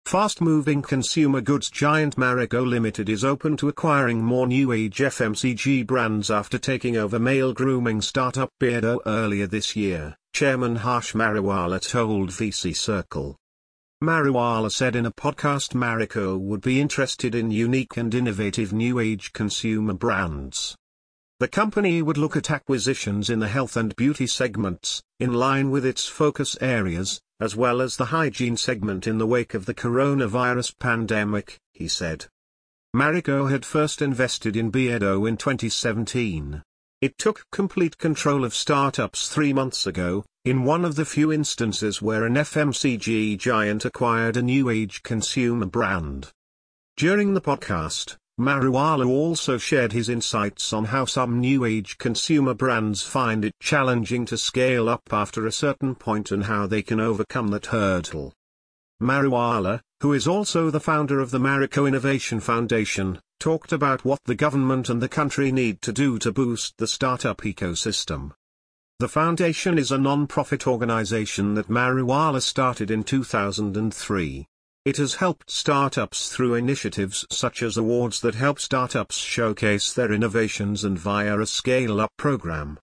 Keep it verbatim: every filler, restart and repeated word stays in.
Fast-moving consumer goods giant Marico Limited is open to acquiring more new-age F M C G brands after taking over male grooming startup Beardo earlier this year, Chairman Harsh Mariwala told V C Circle. Mariwala said in a podcast Marico would be interested in unique and innovative new-age consumer brands. The company would look at acquisitions in the health and beauty segments, in line with its focus areas, as well as the hygiene segment in the wake of the coronavirus pandemic, he said. Marico had first invested in Beardo in twenty seventeen. It took complete control of startups three months ago, in one of the few instances where an F M C G giant acquired a new-age consumer brand. During the podcast, Mariwala also shared his insights on how some new-age consumer brands find it challenging to scale up after a certain point and how they can overcome that hurdle. Mariwala, who is also the founder of the Marico Innovation Foundation, talked about what the government and the country need to do to boost the startup ecosystem. The foundation is a non-profit organization that Mariwala started in two thousand three. It has helped startups through initiatives such as awards that help startups showcase their innovations and via a scale-up program.